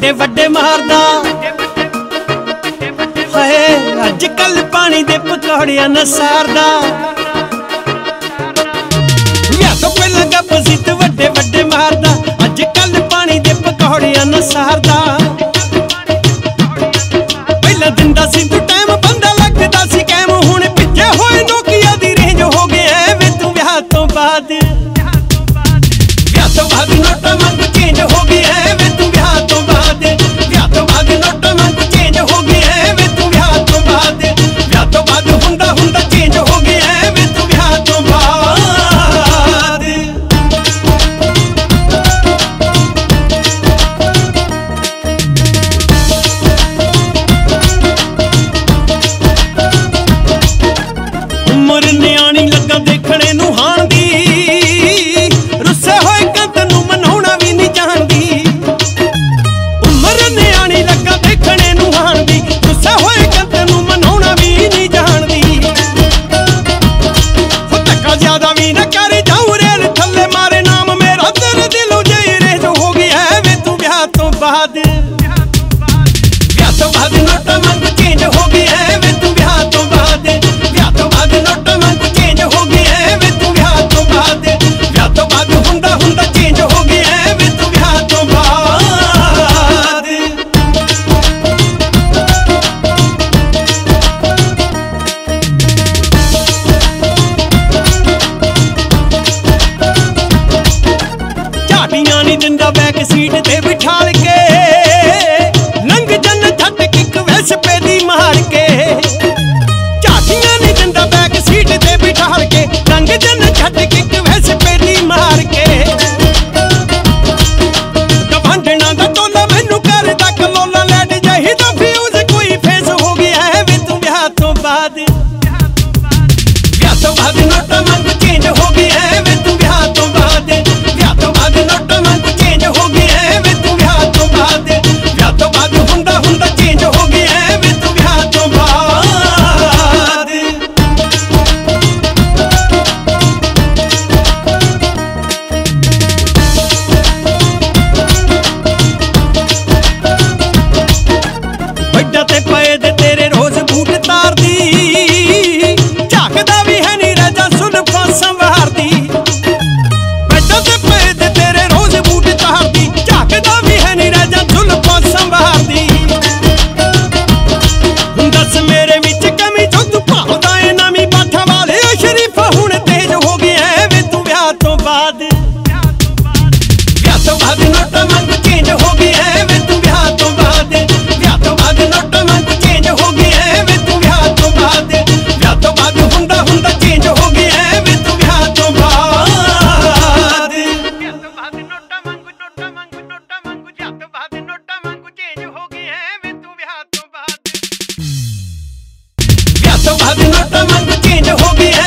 वड्डे वड्डे मारदा हाय अज कल पानी दे पकौड़ियां न सारदा या तो पहला गप जित वड्डे वड्डे मारदा अज कल पानी दे पकौड़ियां न सारदा पहला दिंदा सी तू टाइम बंदा लगदा सी कैम हुण पिछे होए नोकिया दी रेंज हो गया वे तू ब्याह तो बाद नोटा मंग चेंज हो गया वे तू ब्याह तो बाद नोटा मंग चेंज हो गया वे तू ब्याह तो बाद हुंदा हुंदा चेंज हो गया वे तू ब्याह तो बाद उमर न्याणी लगा देखने नू हाण दी रुस्से होए कंत नू मनाउणा भी नहीं जानदी उमर न्याणी लगा देखने नू हाण दी रुस्से होए कंत नू मनाउणा भी नहीं जानदी हो धक्का ज्यादा भी ना कर जाऊं रेल थल्ले मारे नाम मेरा तेरे दिलों जई रेज हो गया वे तू ब्याह तो बाद नोटा मंग चेंज हो गया वे तू ब्याह तो बाद नोटा मंग चेंज हो गया वे तू ब्याह तो बाद हुंदा हुंदा चेंज हो गया वे तू ब्याह तो बाद झाटियां नहीं दिंदा बैक सीट ते बिठाल के लंघ जन झट किक वैसपे दी मार के झाटियां नहीं दिंदा बैक सीट ते बिठाल के लंघ जन झट किक वैसपे दी मार के गवांढना दा टोला मैनू करदा कलोला लैट जही दा फ्यूज कोई फेस हो गया वे तू ब्याह तो बाद नोटा मंग चेंज हो गया वे तू ब्याह तो बाद नोटा मंग चेंज हो गया वे तू ब्याह तो बाद हुंदा हुंदा चेंज हो गया वे तू ब्याह तो बाद बड्डा ते पए दे तेरे रोज बूट तार दी झाकदा भी है नी राजा सुल्फा संवारदी बड्डा ते पए दे तेरे रोज बूट तार दी झाकदा भी है नी राजा सुल्फा संवारदी दस मेरे विच कमी जो तू भालदा ए नवी बाठा वाले शरीफा हुण तेज हो गया वे तू ब्याह तो बाद नोटा मंग चेंज हो गया वे तू ब्याह तो बाद नोटा मंग चेंज हो गया वे तू ब्याह तो बाद हुंदा हुंदा चेंज हो गया वे तू ब्याह तो बाद नोटा मंग चेंज हो गया वे तू ब्याह तो बाद नोटा मंग चेंज हो गया